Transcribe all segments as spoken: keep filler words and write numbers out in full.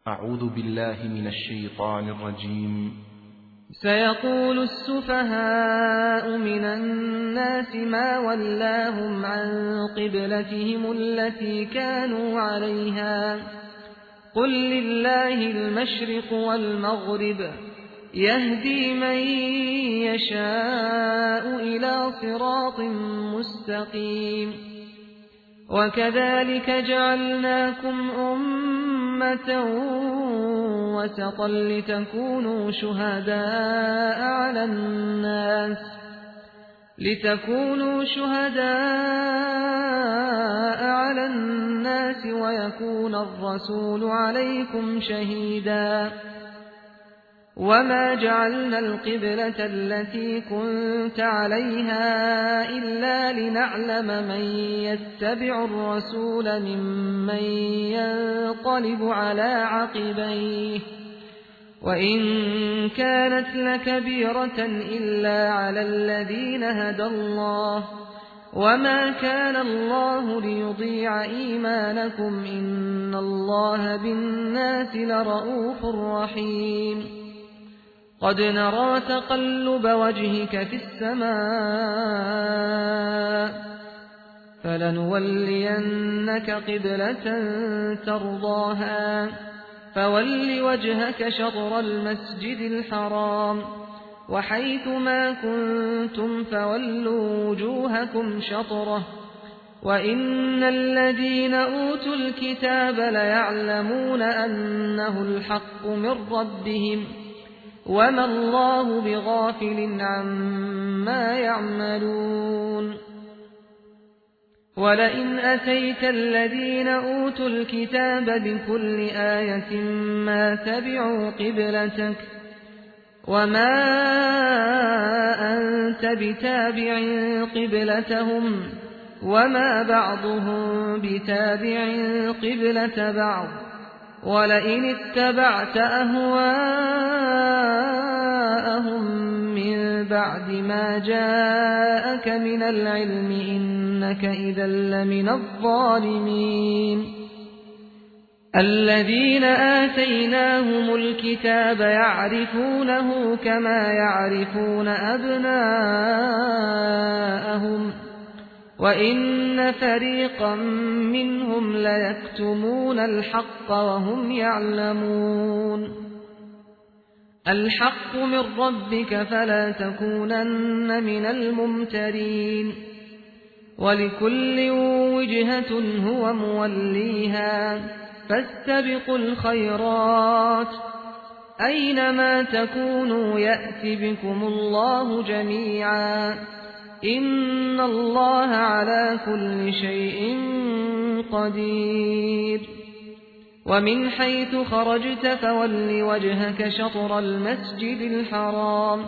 أعوذ بالله من الشيطان الرجيم. سيقول السفهاء من الناس ما ولاهم عن قبلتهم التي كانوا عليها قل لله المشرق والمغرب يهدي من يشاء إلى صراط مستقيم وكذلك جعلناكم أمة وسطا لتكونوا شهداء على الناس لتكونوا شهداء على الناس ويكون الرسول عليكم شهيدا وما جعلنا القبلة التي كنت عليها إلا لنعلم من يتبع الرسول ممن ينقلب على عقبيه وإن كانت لكبيرة إلا على الذين هدى الله وما كان الله ليضيع إيمانكم إن الله بالناس لرءوف رحيم قد نرى تقلب وجهك في السماء فلنولينك قبلة ترضاها فول وجهك شطر المسجد الحرام وحيث ما كنتم فولوا وجوهكم شطره وإن الذين أوتوا الكتاب ليعلمون أنه الحق من ربهم وما الله بغافل عما يعملون ولئن أتيت الذين أوتوا الكتاب بكل آية ما تبعوا قبلتك وما أنت بتابع قبلتهم وما بعضهم بتابع قبلة بعض ولئن اتبعت أهواءهم من بعد ما جاءك من العلم إنك إذا لمن الظالمين الذين آتيناهم الكتاب يعرفونه كما يعرفون أبناءهم وإن فريقا منهم ليكتمون الحق وهم يعلمون الحق من ربك فلا تكونن من الممترين ولكل وجهة هو موليها فاستبقوا الخيرات أينما تكونوا يأت بكم الله جميعا إن الله على كل شيء قدير ومن حيث خرجت فول وجهك شطر المسجد الحرام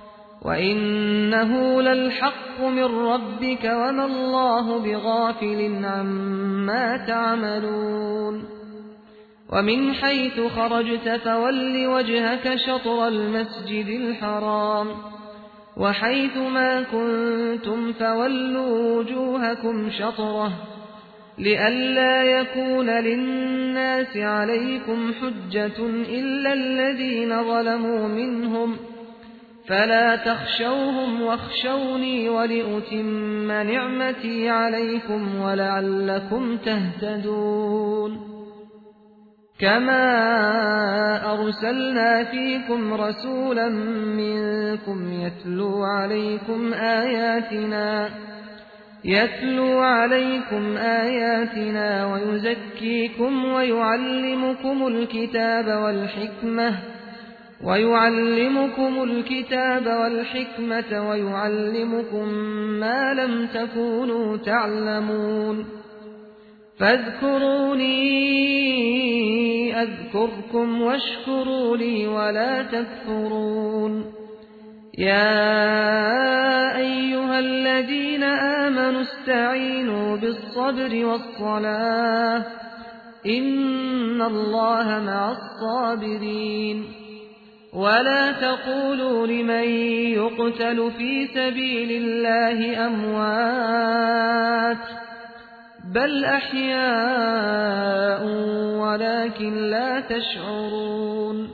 وإنه للحق من ربك وما الله بغافل عما تعملون ومن حيث خرجت فول وجهك شطر المسجد الحرام وحيث ما كنتم فولوا وجوهكم شطره لئلا يكون للناس عليكم حجة إلا الذين ظلموا منهم فلا تخشوهم واخشوني ولأتم نعمتي عليكم ولعلكم تهتدون كما أرسلنا فيكم رسولا منكم يتلو عليكم آياتنا يتلو عليكم آياتنا ويزكيكم ويعلمكم الكتاب والحكمة ويعلمكم الكتاب والحكمة ويعلمكم ما لم تكونوا تعلمون فاذكروني أذكركم واشكروا لي ولا تكفرون يا أيها الذين آمنوا استعينوا بالصبر والصلاة إن الله مع الصابرين ولا تقولوا لمن يقتل في سبيل الله أموات بل أحياء ولكن لا تشعرون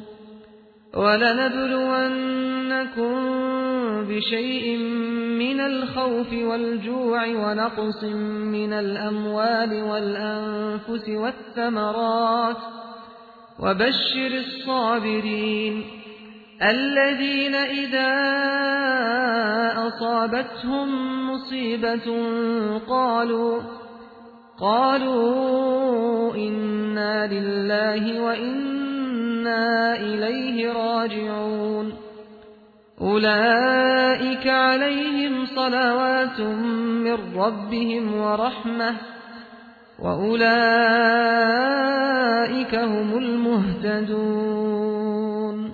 ولنبلونكم بشيء من الخوف والجوع ونقص من الأموال والأنفس والثمرات وبشر الصابرين الذين إذا أصابتهم مصيبة قالوا قالوا إنا لله وإنا إليه راجعون أولئك عليهم صلوات من ربهم ورحمة وأولئك هم المهتدون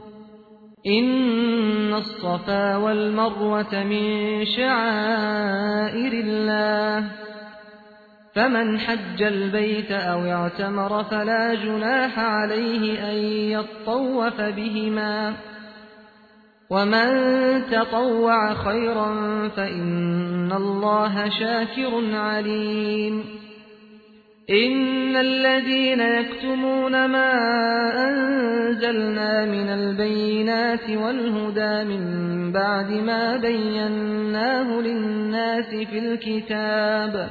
إن الصفا والمروة من شعائر الله فمن حج البيت أو اعتمر فلا جناح عليه أن يطوف بهما ومن تطوع خيرا فإن الله شاكر عليم إن الذين يكتمون ما أنزلنا من البينات والهدى من بعد ما بيناه للناس في الكتاب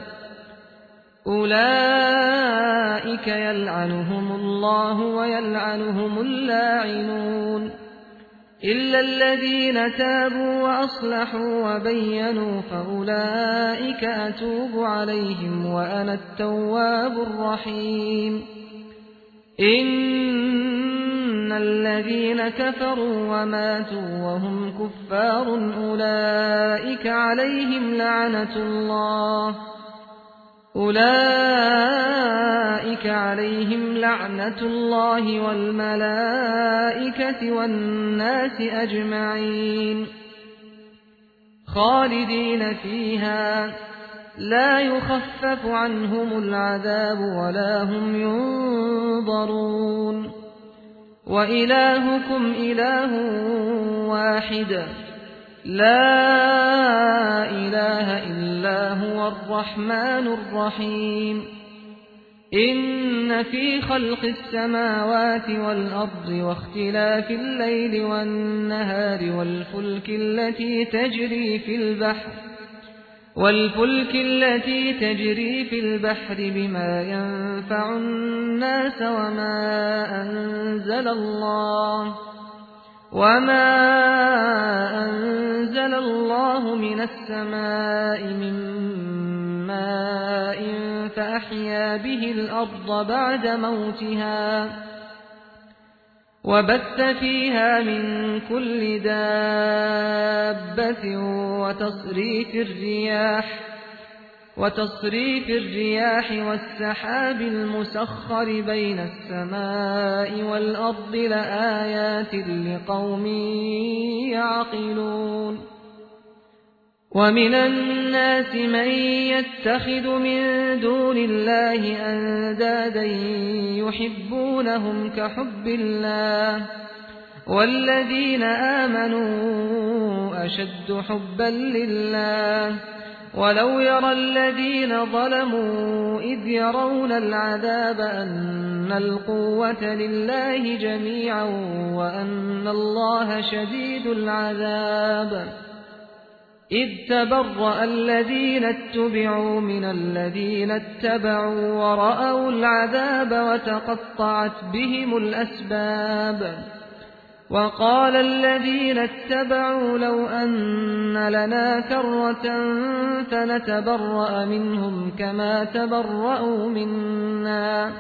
أولئك يلعنهم الله ويلعنهم اللاعنون إلا الذين تابوا وأصلحوا وبينوا فأولئك أتوب عليهم وأنا التواب الرحيم إن الذين كفروا وماتوا وهم كفار أولئك عليهم لعنة الله أولئك عليهم لعنة الله والملائكة والناس أجمعين خالدين فيها لا يخفف عنهم العذاب ولا هم ينظرون وإلهكم إله واحد لا إله إلا هو الرحمن الرحيم إن في خلق السماوات والأرض واختلاف الليل والنهار والفلك التي تجري في البحر والفلك التي تجري في البحر بما ينفع الناس وما أنزل الله وما أنزل الله من السماء من ماء فأحيا به الأرض بعد موتها وبث فيها من كل دابة وتصريف الرياح وتصريف الرياح والسحاب المسخر بين السماء والأرض لآيات لقوم يعقلون ومن الناس من يتخذ من دون الله أندادا يحبونهم كحب الله والذين آمنوا أشد حبا لله ولو يرى الذين ظلموا إذ يرون العذاب أن القوة لله جميعا وأن الله شديد العذاب إذ تبرأ الذين اتبعوا من الذين اتبعوا ورأوا العذاب وتقطعت بهم الأسباب وقال الذين اتبعوا لو أن لنا كرة فنتبرأ منهم كما تبرأوا منا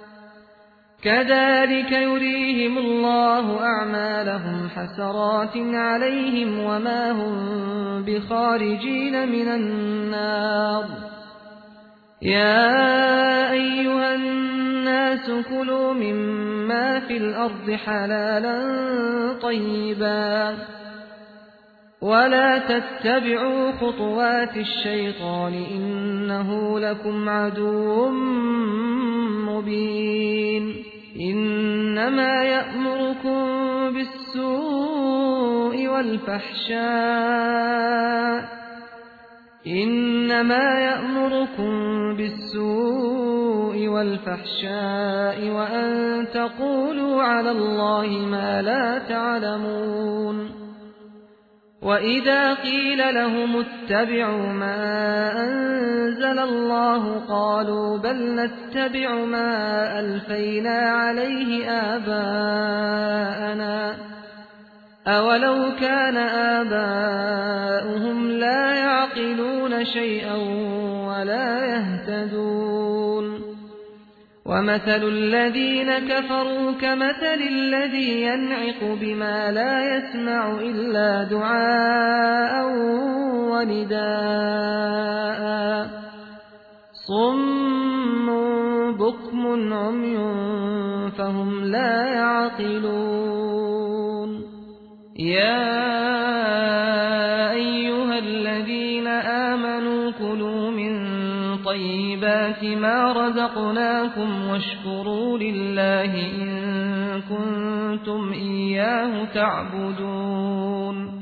كذلك يريهم الله أعمالهم حسرات عليهم وما هم بخارجين من النار يا أيها الناس كلوا مما في الأرض حلالا طيبا ولا تتبعوا خطوات الشيطان إنه لكم عدو مبين إنما يأمركم بالسوء والفحشاء إنما يأمركم بالسوء والفحشاء وأن تقولوا على الله ما لا تعلمون وإذا قيل لهم اتبعوا ما أنزل الله قالوا بل نتبع ما ألفينا عليه آباءنا أولو كان آباؤهم لا يعقلون شيئا ولا يهتدون ومثل الذين كفروا كمثل الذي ينعق بما لا يسمع إلا دعاء ونداء صم بكم عمي فهم لا يعقلون يا أيها الذين آمنوا كلوا من طيبات ما رزقناكم واشكروا لله إن كنتم إياه تعبدون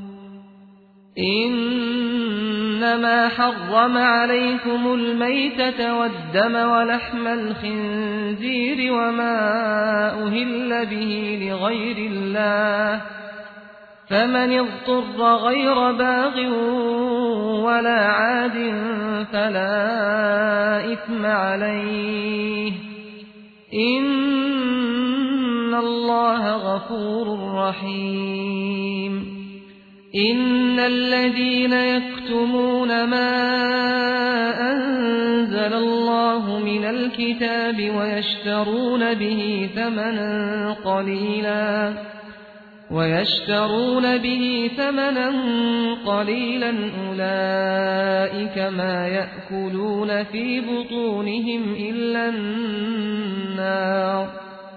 إنما حرم عليكم الميتة والدم ولحم الخنزير وما أهل به لغير الله فمن اضطر غير باغ ولا عاد فلا إثم عليه إن الله غفور رحيم إن الذين يكتمون ما أنزل الله من الكتاب ويشترون به ثمنا قليلا ويشترون به ثمنا قليلا أولئك ما يأكلون في بطونهم إلا النار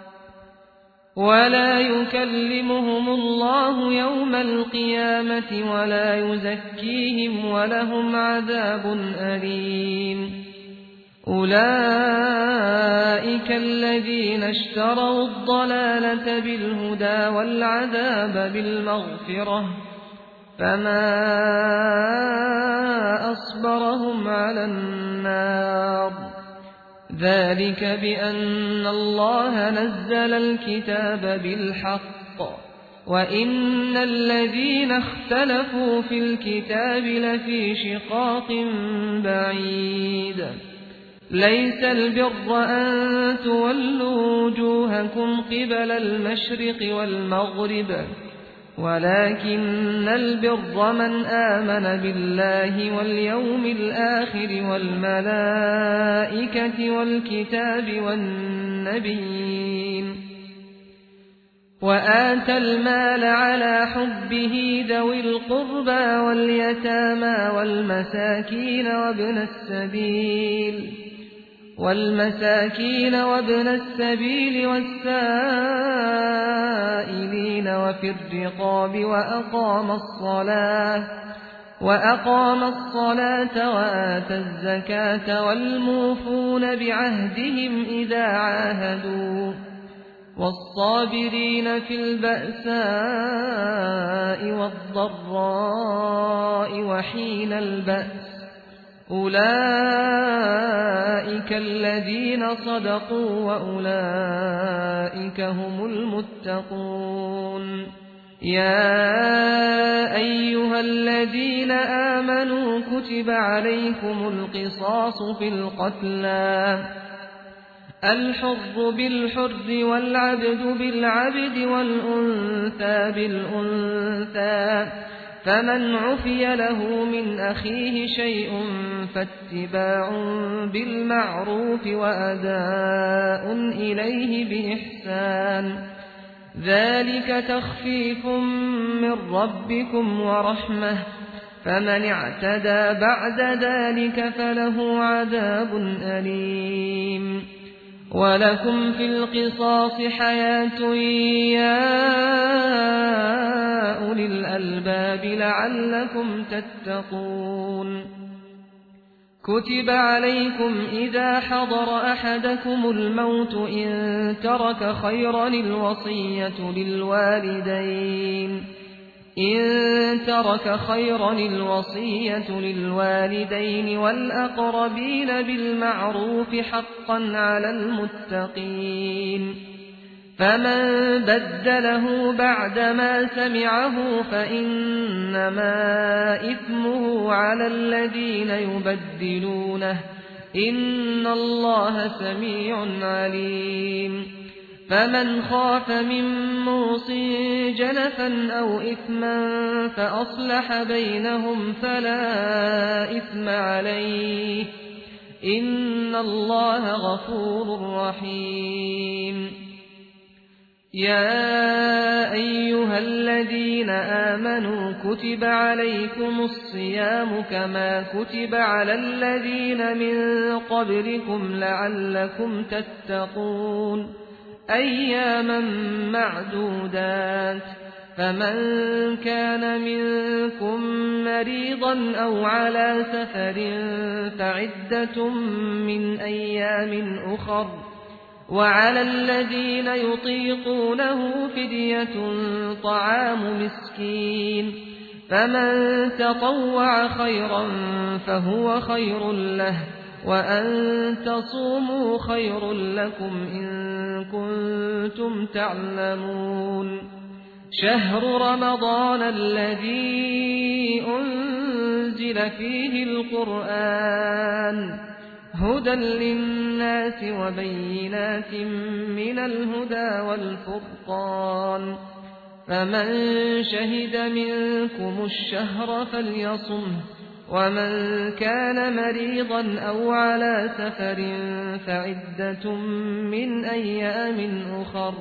ولا يكلمهم الله يوم القيامة ولا يزكيهم ولهم عذاب أليم أولئك الذين اشتروا الضلالة بالهدى والعذاب بالمغفرة فما أصبرهم على النار ذلك بأن الله نزل الكتاب بالحق وإن الذين اختلفوا في الكتاب لفي شقاق بعيد ليس البر أن تولوا وجوهكم قبل المشرق والمغرب ولكن البر من آمن بالله واليوم الآخر والملائكة والكتاب والنبيين وآتى المال على حبه ذوي القربى واليتامى والمساكين وابن السبيل والمساكين وابن السبيل والسائلين وفي الرقاب وأقام الصلاة وأقام الصلاة وآتى الزكاة والموفون بعهدهم إذا عاهدوا والصابرين في البأساء والضراء وحين البأس أولئك الذين صدقوا وأولئك هم المتقون يا أيها الذين آمنوا كتب عليكم القصاص في القتلى الحر بالحر والعبد بالعبد والأنثى بالأنثى فمن عفي له من أخيه شيء فاتباع بالمعروف وأداء إليه بإحسان ذلك تخفيف من ربكم ورحمة فمن اعتدى بعد ذلك فله عذاب أليم ولكم في القصاص حياة يا أولي الألباب لعلكم تتقون كتب عليكم إذا حضر أحدكم الموت إن ترك خيرا الوصية للوالدين إن ترك خيرا الوصية للوالدين والأقربين بالمعروف حقا على المتقين فمن بدله بعدما سمعه فإنما إثمه على الذين يبدلونه إن الله سميع عليم فمن خاف من موص جنفا أو إثما فأصلح بينهم فلا إثم عليه إن الله غفور رحيم يا أيها الذين آمنوا كتب عليكم الصيام كما كتب على الذين من قبلكم لعلكم تتقون أياما معدودات فمن كان منكم مريضا أو على سفر فعدة من أيام أخر وعلى الذين يطيقونه فدية طعام مسكين فمن تطوع خيرا فهو خير له وأن تصوموا خير لكم إن كنتم تعلمون شهر رمضان الذي أنزل فيه القرآن هدى للناس وبينات من الهدى والفرقان فمن شهد منكم الشهر فليصمه ومن كان مريضا أو على سفر فعدة من أيام أخر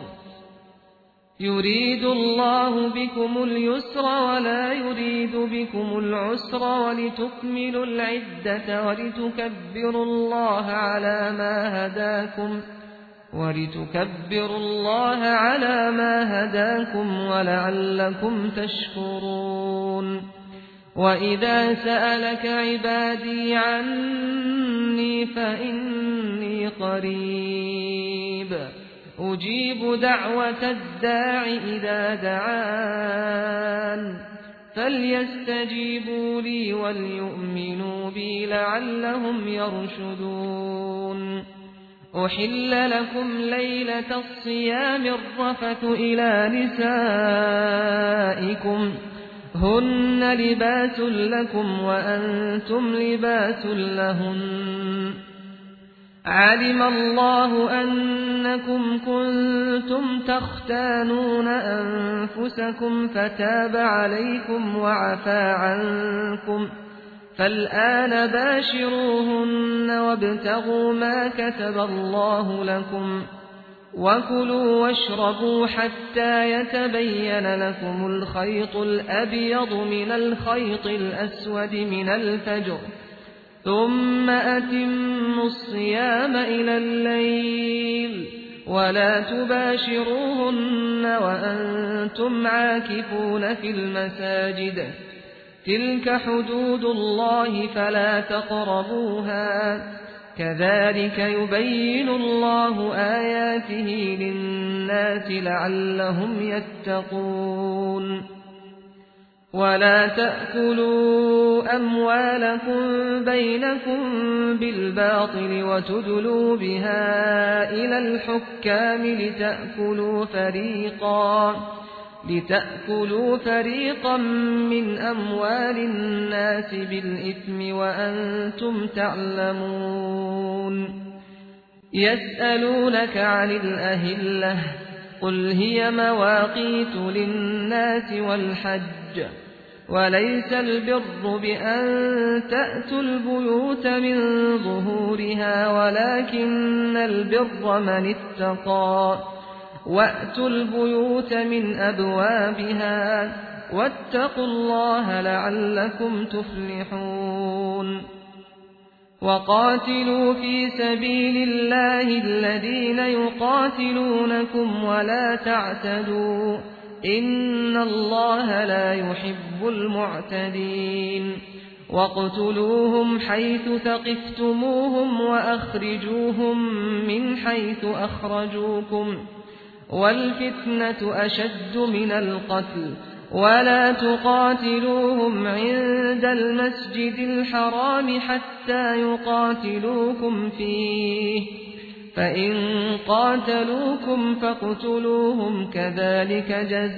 يريد الله بكم اليسر ولا يريد بكم العسر ولتكملوا العدة ولتكبروا الله على ما هداكم ولتكبروا الله على ما هداكم ولعلكم تشكرون وإذا سألك عبادي عني فإني قريب أجيب دعوة الداع إذا دعان فليستجيبوا لي وليؤمنوا بي لعلهم يرشدون أحل لكم ليلة الصيام الرفث إلى نسائكم هن لباس لكم وأنتم لباس لهن علم الله أنكم كنتم تختانون أنفسكم فتاب عليكم وعفى عنكم فالآن باشروهن وابتغوا ما كتب الله لكم وكلوا واشربوا حتى يتبين لكم الخيط الأبيض من الخيط الأسود من الفجر ثم أتموا الصيام إلى الليل ولا تباشروهن وأنتم عاكفون في المساجد تلك حدود الله فلا تقربوها كذلك يبين الله آياته للناس لعلهم يتقون ولا تأكلوا أموالكم بينكم بالباطل وتدلوا بها إلى الحكام لتأكلوا فريقا لتأكلوا فريقا من أموال الناس بالإثم وأنتم تعلمون يسألونك عن الأهلة قل هي مواقيت للناس والحج وليس البر بأن تأتوا البيوت من ظهورها ولكن البر من اتقى وأتوا البيوت من أبوابها واتقوا الله لعلكم تفلحون وقاتلوا في سبيل الله الذين يقاتلونكم ولا تعتدوا إن الله لا يحب المعتدين واقتلوهم حيث ثقفتموهم وأخرجوهم من حيث أخرجوكم والفتنة أشد من القتل ولا تقاتلوهم عند المسجد الحرام حتى يقاتلوكم فيه فإن قاتلوكم فاقتلوهم كذلك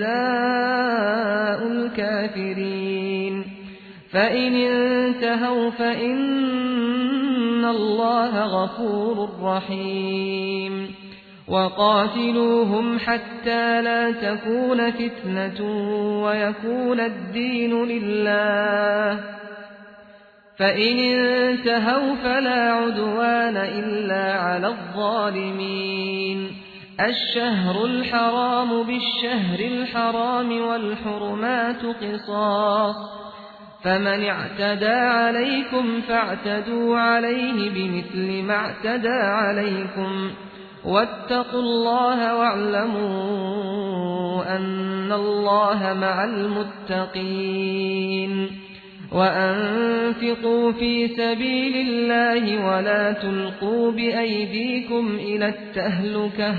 جزاء الكافرين فإن انتهوا فإن الله غفور رحيم وقاتلوهم حتى لا تكون فتنة ويكون الدين لله فإن انتهوا فلا عدوان إلا على الظالمين الشهر الحرام بالشهر الحرام والحرمات قصاص فمن اعتدى عليكم فاعتدوا عليه بمثل ما اعتدى عليكم واتقوا الله واعلموا أن الله مع المتقين وأنفقوا في سبيل الله ولا تلقوا بأيديكم إلى التهلكة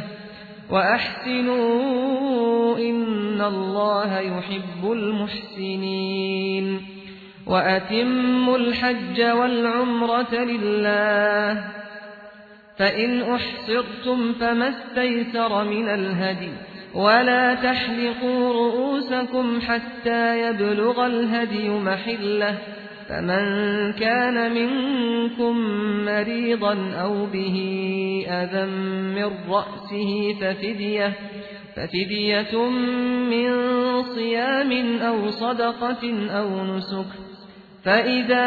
وأحسنوا إن الله يحب المحسنين وأتموا الحج والعمرة لله فإن أحصرتم فما استيسر من الهدي ولا تحلقوا رؤوسكم حتى يبلغ الهدي محله فمن كان منكم مريضا أو به أذى من رأسه ففدية, ففدية من صيام أو صدقة أو نسك فإذا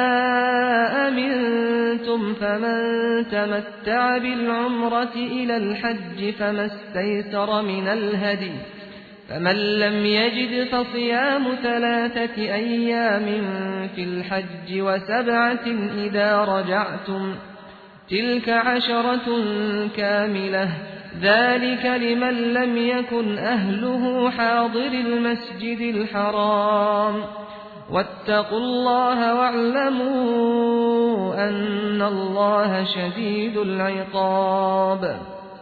أمنتم فمن تمتع بالعمرة إلى الحج فما استيسر من الهدي فمن لم يجد فصيام ثلاثة أيام في الحج وسبعة إذا رجعتم تلك عشرة كاملة ذلك لمن لم يكن أهله حاضر المسجد الحرام واتقوا الله واعلموا أن الله شديد العقاب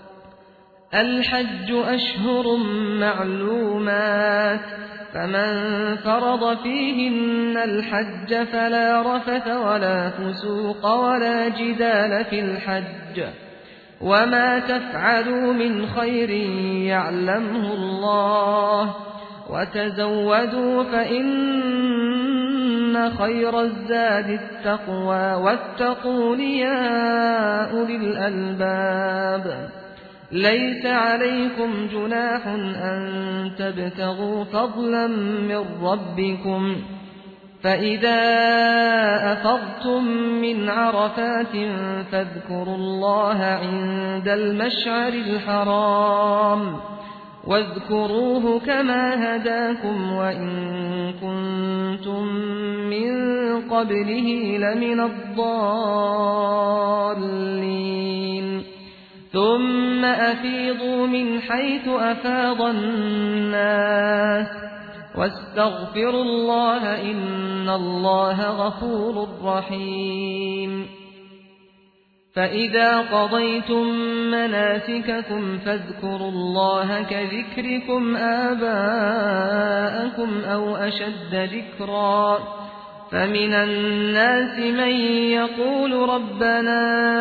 الحج أشهر معلومات فمن فرض فيهن الحج فلا رفث ولا فسوق ولا جدال في الحج وما تفعلوا من خير يعلمه الله وتزودوا فإن خير الزاد التقوى واتقون يا أولي الألباب ليس عليكم جناح أن تبتغوا فضلا من ربكم فإذا أفضتم من عرفات فاذكروا الله عند المشعر الحرام واذكروه كما هداكم وإن كنتم من قبله لمن الضالين ثم أفيضوا من حيث أفاض الناس واستغفروا الله إن الله غفور رحيم فإذا قضيتم مناسككم فاذكروا الله كذكركم آباءكم أو أشد ذكرا فمن الناس من يقول ربنا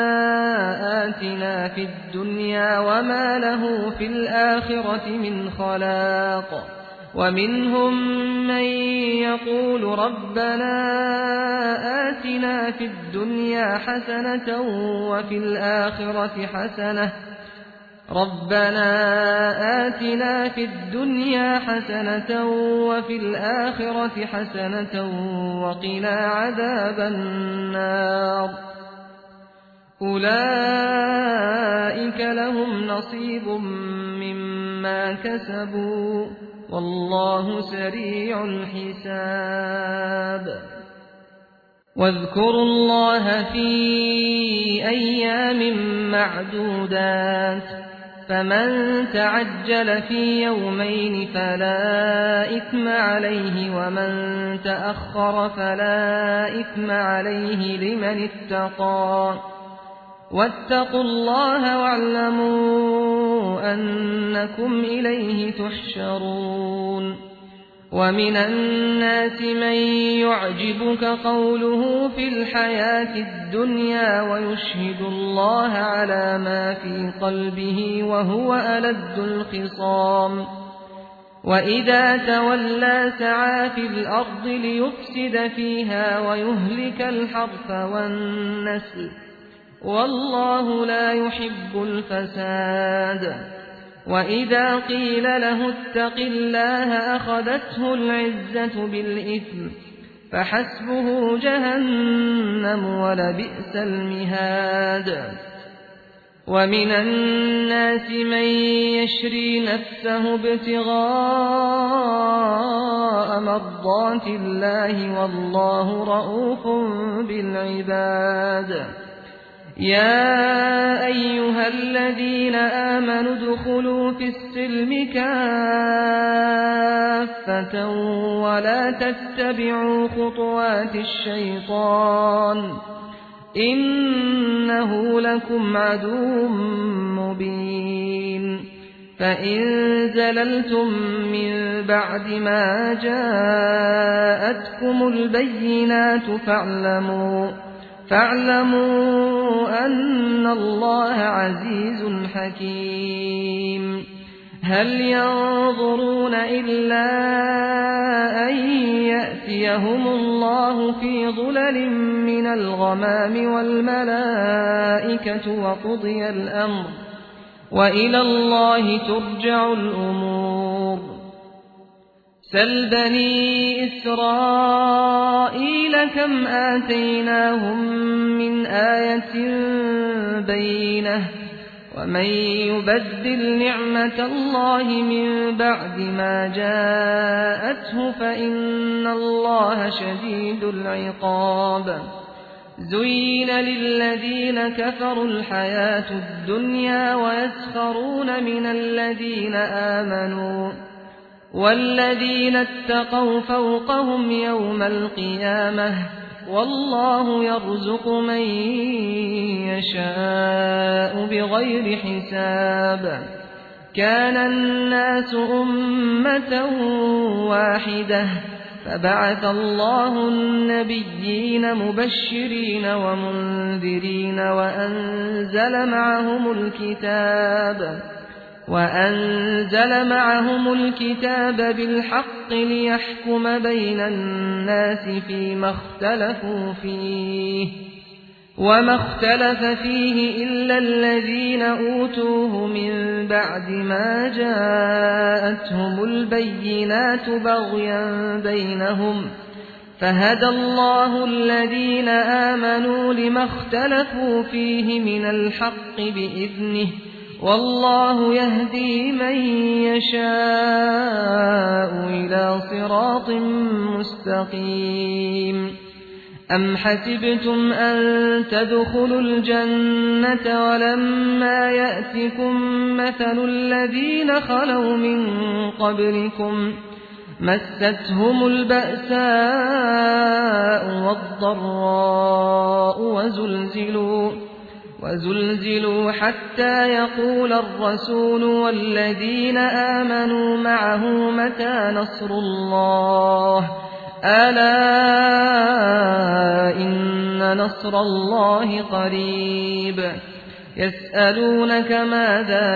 آتنا في الدنيا وما له في الآخرة من خلاق ومنهم من يقول ربنا آتنا في الدنيا حسنة وفي الآخرة حسنة ربنا آتنا في الدنيا حسنة وفي الآخرة حسنة وقنا عذاب النار أولئك لهم نصيب مما كسبوا والله سريع الحساب واذكروا الله في أيام معدودات فمن تعجل في يومين فلا إثم عليه ومن تأخر فلا إثم عليه لمن اتقى واتقوا الله واعلموا أنكم إليه تحشرون ومن الناس من يعجبك قوله في الحياة الدنيا ويشهد الله على ما في قلبه وهو ألد الخصام وإذا تولى سعى في الأرض ليفسد فيها ويهلك الحرث والنسل والله لا يحب الفساد وإذا قيل له اتق الله أخذته العزة بالإثم فحسبه جهنم ولبئس المهاد ومن الناس من يشري نفسه ابتغاء مرضات الله والله رؤوف بالعباد يا أيها الذين آمنوا ادخلوا في السلم كافة ولا تتبعوا خطوات الشيطان إنه لكم عدو مبين فإن زللتم من بعد ما جاءتكم البينات فاعلموا فاعلموا أن الله عزيز حكيم هل ينظرون إلا أن يأتيهم الله في ظلل من الغمام والملائكة وقضي الأمر وإلى الله ترجع الأمور سل بني إسرائيل كم آتيناهم من آية بينة ومن يبدل نعمة الله من بعد ما جاءته فإن الله شديد العقاب زين للذين كفروا الحياة الدنيا ويسخرون من الذين آمنوا والذين اتقوا فوقهم يوم القيامة والله يرزق من يشاء بغير حساب كان الناس أمة واحدة فبعث الله النبيين مبشرين ومنذرين وأنزل معهم الكتاب وأنزل معهم الكتاب بالحق ليحكم بين الناس فيما اختلفوا فيه وما اختلف فيه إلا الذين أوتوه من بعد ما جاءتهم البينات بغيا بينهم فهدى الله الذين آمنوا لما اختلفوا فيه من الحق بإذنه والله يهدي من يشاء إلى صراط مستقيم أم حسبتم أن تدخلوا الجنة ولما يأتكم مثل الذين خلوا من قبلكم مستهم البأساء والضراء وزلزلوا وزلزلوا حتى يقول الرسول والذين آمنوا معه متى نصر الله ألا إن نصر الله قريب يسألونك ماذا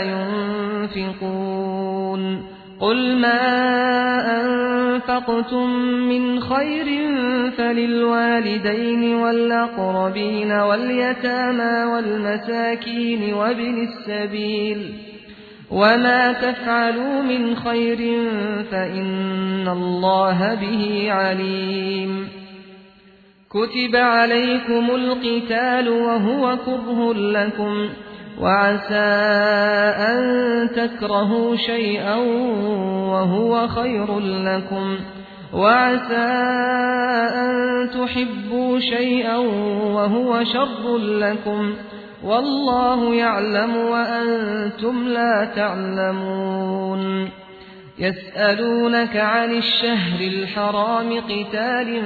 ينفقون قل ما أنفقتم من خير فللوالدين والأقربين واليتامى والمساكين وابن السبيل وما تفعلوا من خير فإن الله به عليم كتب عليكم القتال وهو كره لكم وعسى أن تكرهوا شيئا وهو خير لكم وعسى أن تحبوا شيئا وهو شر لكم والله يعلم وأنتم لا تعلمون يسألونك عن الشهر الحرام قتال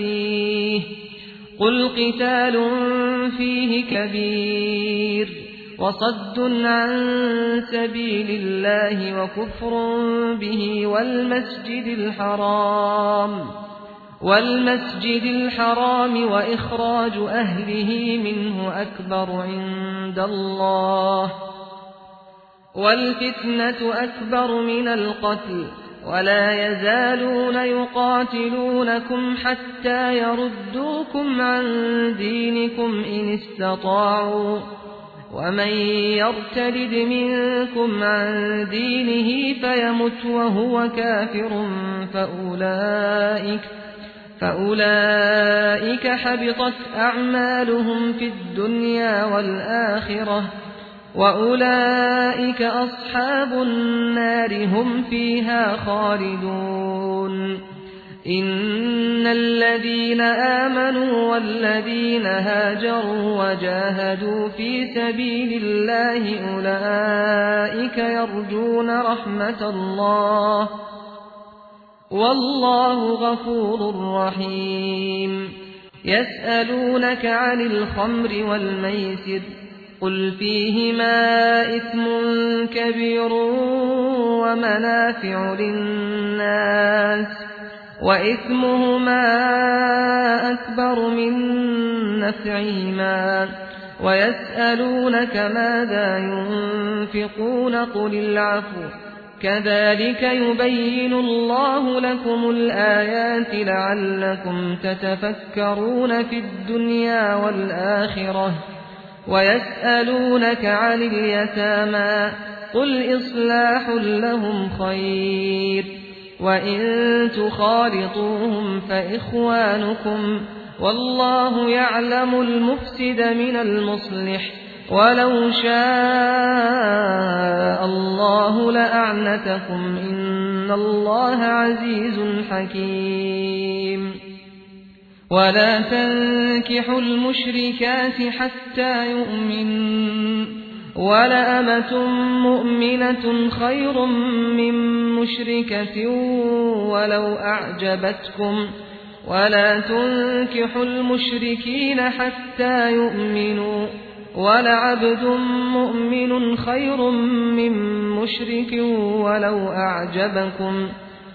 فيه قل قتال فيه كبير وصد عن سبيل الله وكفر به والمسجد الحرام والمسجد الحرام وإخراج أهله منه أكبر عند الله والفتنة أكبر من القتل ولا يزالون يقاتلونكم حتى يردوكم عن دينكم إن استطاعوا ومن يرتد منكم عن دينه فيمت وهو كافر فأولئك فأولئك حبطت أعمالهم في الدنيا والآخرة وأولئك أصحاب النار هم فيها خالدون إن الذين آمنوا والذين هاجروا وجاهدوا في سبيل الله أولئك يرجون رحمة الله والله غفور رحيم يسألونك عن الخمر والميسر قل فيهما إثم كبير ومنافع للناس وإثمهما أكبر من نفعهما ويسألونك ماذا ينفقون قل العفو كذلك يبين الله لكم الآيات لعلكم تتفكرون في الدنيا والآخرة ويسألونك عن اليتامى قل إصلاح لهم خير وإن تخالطوهم فإخوانكم والله يعلم المفسد من المصلح ولو شاء الله لأعنتكم إن الله عزيز حكيم ولا تنكحوا المشركات حتى يؤمنوا ولأمة مؤمنة خير من مشركة ولو أعجبتكم ولا تنكحوا المشركين حتى يؤمنوا ولعبد مؤمن خير من مشرك ولو أعجبكم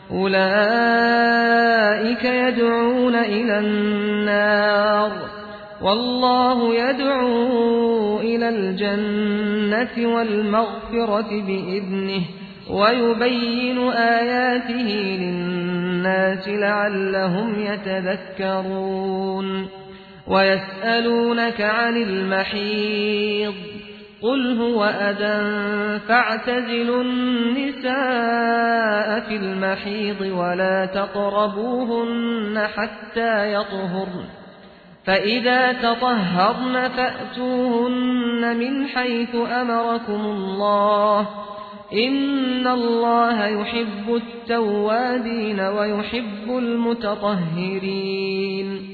أولئك يدعون إلى النار والله يدعو إلى الجنة والمغفرة بإذنه ويبين آياته للناس لعلهم يتذكرون ويسألونك عن المحيض قل هو أذى فاعتزلوا النساء في المحيض ولا تقربوهن حتى يطهرن فإذا تطهرن فأتوهن من حيث أمركم الله إن الله يحب التوابين ويحب المتطهرين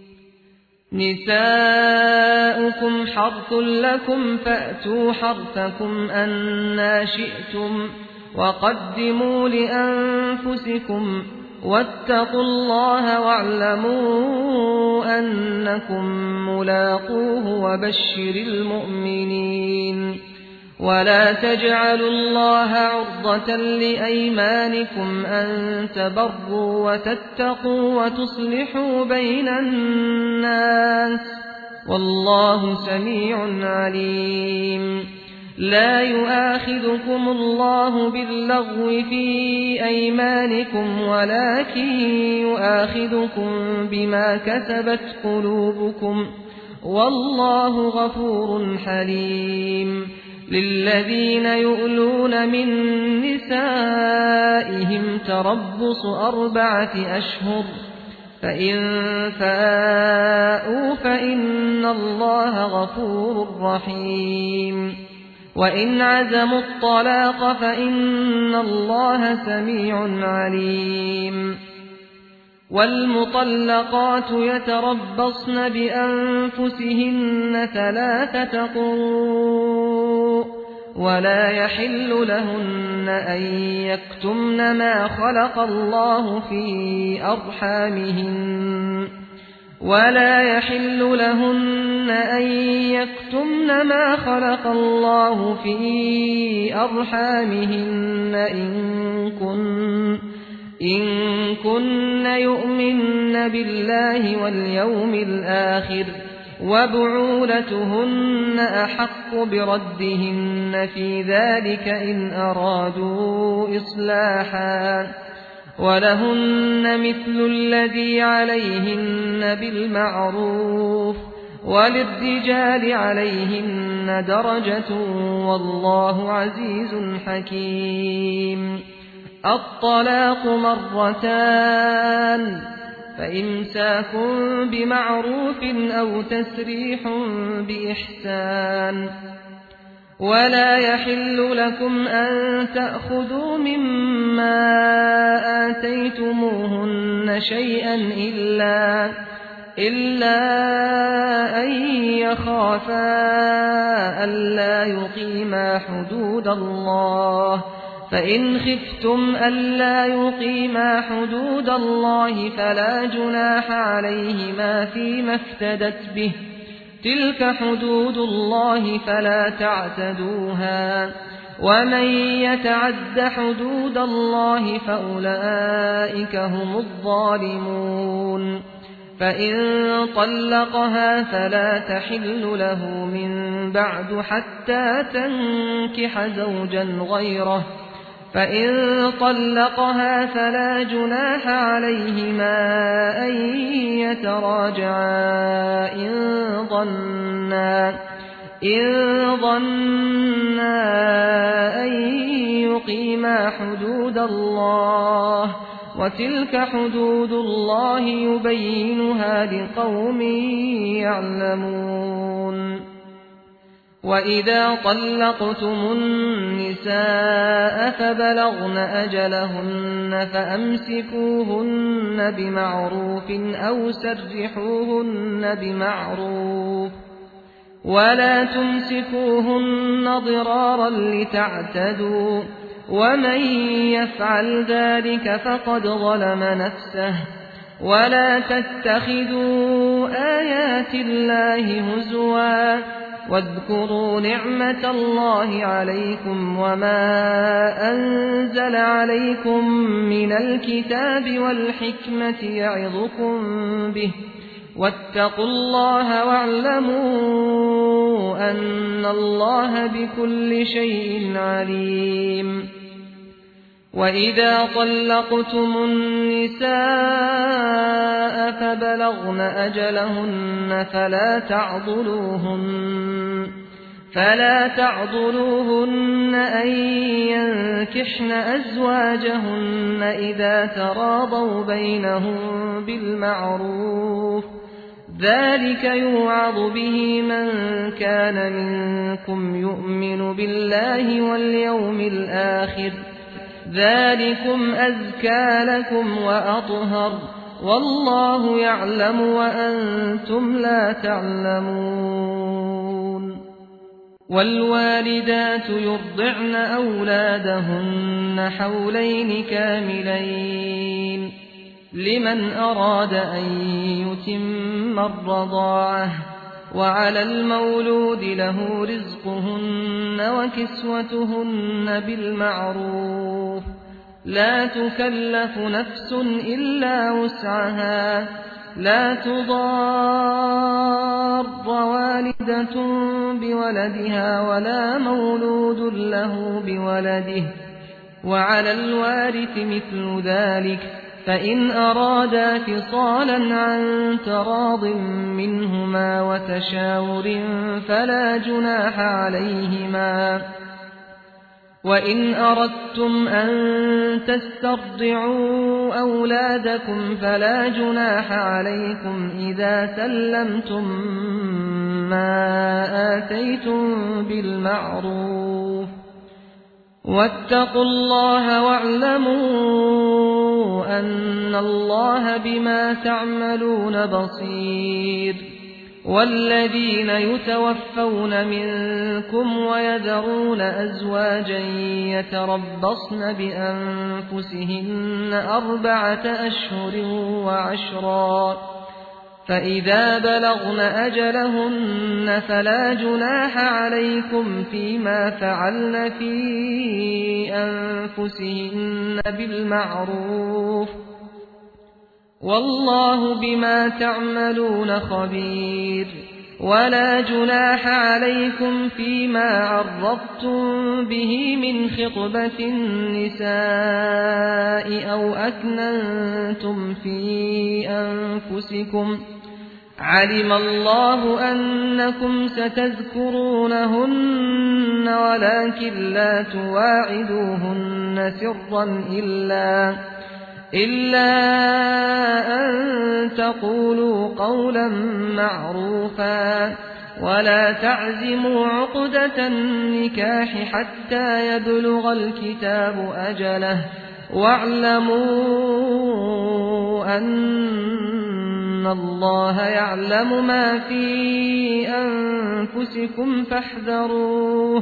نساؤكم حرث لكم فأتوا حرثكم أنا شئتم وقدموا لأنفسكم واتقوا الله واعلموا أنكم ملاقوه وبشر المؤمنين ولا تجعلوا الله عرضة لأيمانكم أن تبروا وتتقوا وتصلحوا بين الناس والله سميع عليم لا يؤاخذكم الله باللغو في أيمانكم ولكن يؤاخذكم بما كسبت قلوبكم والله غفور حليم للذين يؤلون من نسائهم تربص أربعة أشهر فإن فاءوا فإن الله غفور رحيم وإن عزموا الطلاق فإن الله سميع عليم والمطلقات يتربصن بأنفسهن ثلاثة قروء ولا يحل لهن أن يكتمن ما خلق الله في أرحامهن ولا يحل لهن أن يكتمن ما خلق الله في أرحامهن إن كن إن كن يؤمن بالله واليوم الآخر وبعولتهن أحق بردهن في ذلك إن أرادوا إصلاحا ولهن مثل الذي عليهن بالمعروف وللرجال عليهن درجة والله عزيز حكيم. الطلاق مرتان فإمساك بمعروف أو تسريح بإحسان ولا يحل لكم أن تأخذوا مما آتيتموهن شيئا إلا إلا أن يخافا ألا يقيما حدود الله فإن خفتم ألا يقيما حدود الله فلا جناح عليهما فيما افتدت به تلك حدود الله فلا تعتدوها ومن يتعد حدود الله فأولئك هم الظالمون. فإن طلقها فلا تحل له من بعد حتى تنكح زوجا غيره فإن طلقها فلا جناح عليهما أن يتراجعا إن ظنا إن ظنا أن يقيما حدود الله وتلك حدود الله يبينها لقوم يعلمون. وإذا طلقتم النساء فبلغن أجلهن فأمسكوهن بمعروف أو سرحوهن بمعروف ولا تمسكوهن ضرارا لتعتدوا ومن يفعل ذلك فقد ظلم نفسه. ولا تتخذوا آيات الله هزوا واذكروا نعمة الله عليكم وما أنزل عليكم من الكتاب والحكمة يعظكم به واتقوا الله واعلموا أن الله بكل شيء عليم. وإذا طلقتم النساء فبلغن أجلهن فلا تعضلوهن فلا تعضلوهن أن ينكحن أزواجهن إذا تراضوا بينهم بالمعروف ذلك يوعظ به من كان منكم يؤمن بالله واليوم الآخر ذلكم أزكى لكم وأطهر والله يعلم وأنتم لا تعلمون. والوالدات يرضعن أولادهن حولين كاملين لمن أراد أن يتم الرضاعة وعلى المولود له رزقهن وكسوتهن بالمعروف لا تكلف نفس إلا وسعها لا تضار والدة بولدها ولا مولود له بولده وعلى الوارث مثل ذلك فإن أرادا فصالا عن تراض منهما وتشاور فلا جناح عليهما. وإن أردتم أن تسترضعوا أولادكم فلا جناح عليكم إذا سلمتم ما آتيتم بالمعروف واتقوا الله واعلموا أن الله بما تعملون بصير. والذين يتوفون منكم ويذرون أزواجا يتربصن بأنفسهن أربعة أشهر وعشرا فإذا بلغن أجلهن فلا جناح عليكم فيما فعلن في أنفسهن بالمعروف والله بما تعملون خبير ولا جناح عليكم فيما عرضتم به من خطبة النساء أو أكننتم في أنفسكم علم الله أنكم ستذكرونهن ولكن لا تواعدوهن سرا إلا إلا أن تقولوا قولا معروفا ولا تعزموا عقدة النكاح حتى يبلغ الكتاب أجله واعلموا أن الله يعلم ما في أنفسكم فاحذروه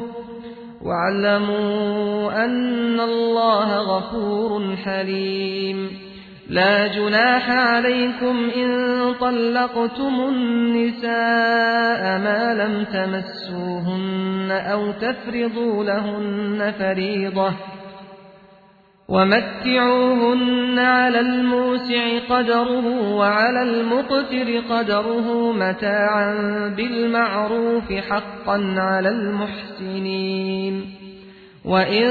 واعلموا أن الله غفور حليم لا جناح عليكم إن طلقتم النساء ما لم تمسوهن أو تفرضوا لهن فريضة ومتعوهن على الموسع قدره وعلى المقتر قدره متاعا بالمعروف حقا على المحسنين وإن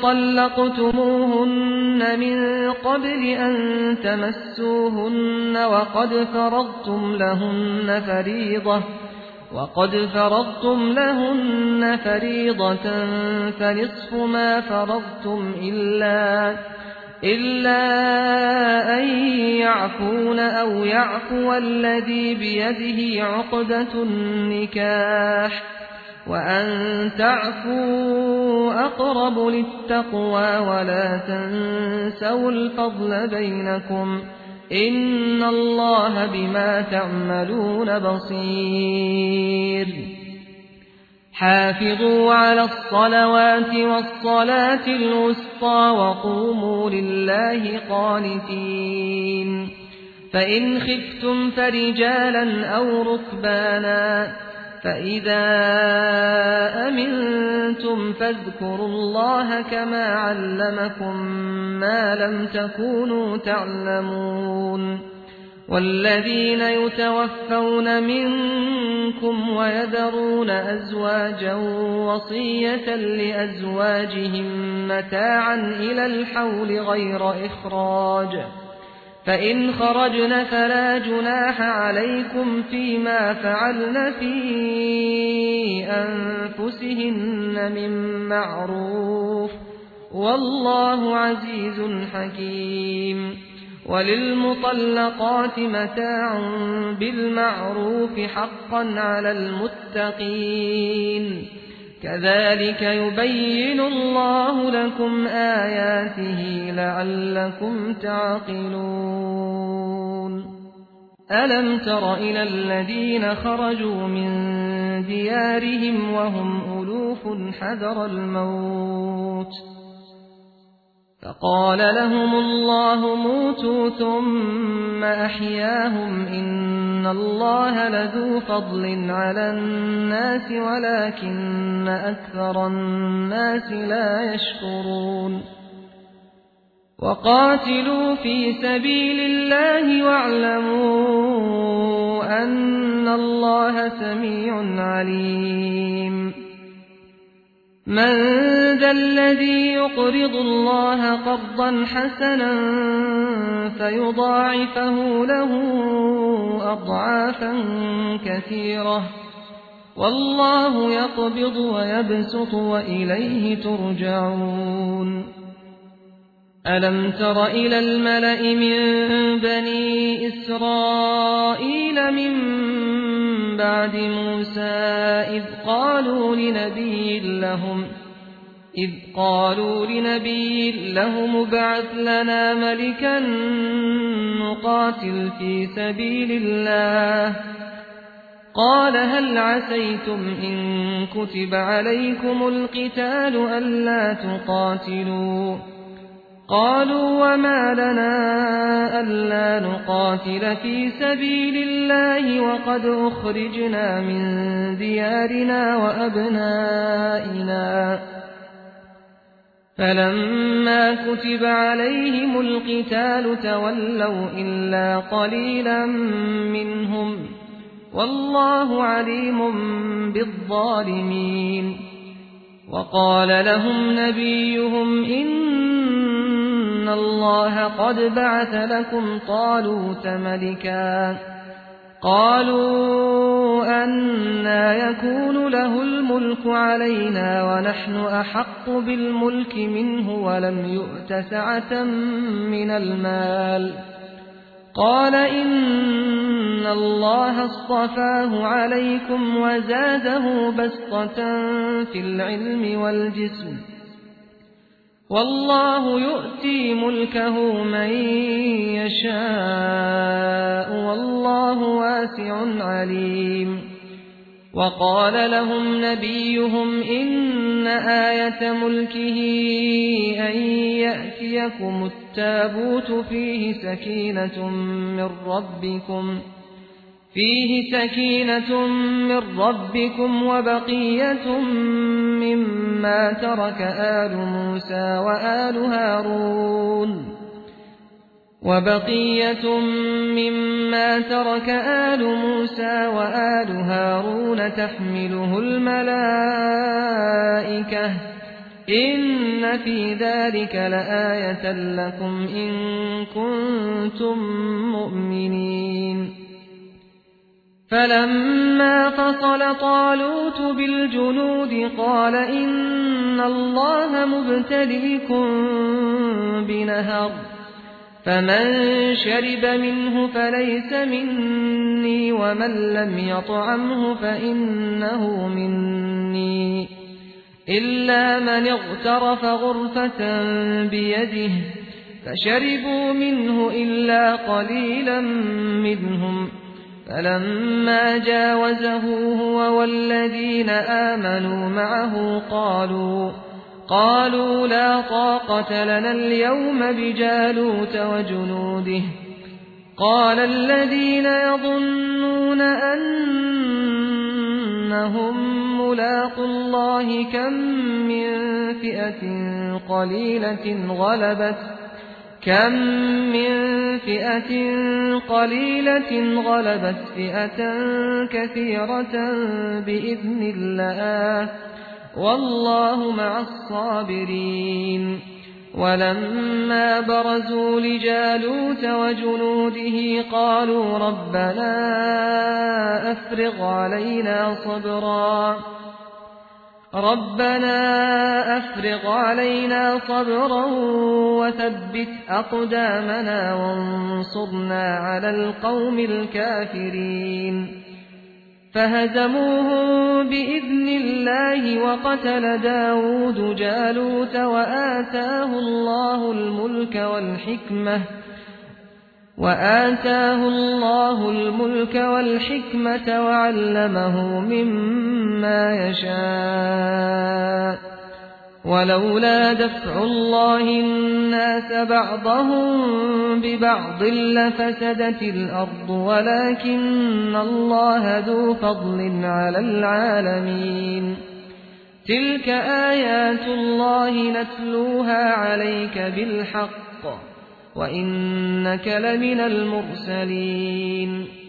طلقتموهن من قبل أن تمسوهن وقد فرضتم لهن فريضة وقد فرضتم لهن فريضة فنصف ما فرضتم إلا إلا أن يعفون أو يعفو الذي بيده عقدة النكاح وأن تعفوا أقرب للتقوى ولا تنسوا الفضل بينكم إن الله بما تعملون بصير حافظوا على الصلوات والصلاة الوسطى وقوموا لله قانتين فإن خفتم فرجالا أو ركبانا فإذا أمنتم فاذكروا الله كما علمكم ما لم تكونوا تعلمون والذين يتوفون منكم ويذرون أزواجا وصية لأزواجهم متاعا إلى الحول غير إخراج فإن خرجن فلا جناح عليكم فيما فعلن في أنفسهن من معروف والله عزيز حكيم وللمطلقات متاع بالمعروف حقا على المتقين كذلك يبين الله لكم آياته لعلكم تعقلون ألم تر إلى الذين خرجوا من ديارهم وهم ألوف حذر الموت فقال لهم الله موتوا ثم أحياهم إن الله لذو فضل على الناس ولكن أكثر الناس لا يشكرون وقاتلوا في سبيل الله واعلموا أن الله سميع عليم من ذا الذي يقرض الله قرضا حسنا فيضاعفه له أضعافا كثيرة والله يقبض ويبسط وإليه ترجعون ألم تر إلى الملأ من بني إسرائيل من بعد موسى إذ قالوا لنبي لهم إذ قالوا لنبي لهم ابعث لنا ملكا نقاتل في سبيل الله قال هل عسيتم إن كتب عليكم القتال ألا تقاتلوا قالوا وما لنا ألا نقاتل في سبيل الله وقد أخرجنا من ديارنا وأبنائنا فلما كتب عليهم القتال تولوا إلا قليلا منهم والله عليم بالظالمين وقال لهم نبيهم إن الله قد بعث لكم طالوت ملكا قالوا أنى يكون له الملك علينا ونحن أحق بالملك منه ولم يؤت سعة من المال قال إن الله اصطفاه عليكم وزاده بسطة في العلم والجسم والله يؤتي ملكه من يشاء والله واسع عليم وقال لهم نبيهم إن آية ملكه أن يأتيكم التابوت فيه سكينة من ربكم فيه سكينة من ربكم وبقية مما ترك آل موسى وآل هارون وبقية مما ترك آل موسى وآل هارون تحمله الملائكة إن في ذلك لآية لكم إن كنتم مؤمنين فلما فصل طالوت بالجنود قال إن الله مبتليكم بنهر فمن شرب منه فليس مني ومن لم يطعمه فإنه مني إلا من اغترف غرفة بيده فشربوا منه إلا قليلا منهم فلما جاوزه هو والذين آمنوا معه قالوا قالوا لا طاقة لنا اليوم بجالوت وجنوده قال الذين يظنون أنهم ملاقو الله كم من فئة قليلة غلبت كم من فئة قليلة غلبت فئة كثيرة بإذن الله والله مع الصابرين ولما برزوا لجالوت وجنوده قالوا ربنا أفرغ علينا صبرا ربنا أفرغ علينا صبرا وثبت أقدامنا وانصرنا على القوم الكافرين فهزموهم بإذن الله وقتل داود جالوت وآتاه الله الملك والحكمة وآتاه الله الملك والحكمة وعلمه مما يشاء ولولا دفع الله الناس بعضهم ببعض لفسدت الأرض ولكن الله ذو فضل على العالمين تلك آيات الله نتلوها عليك بالحق وإنك لمن المرسلين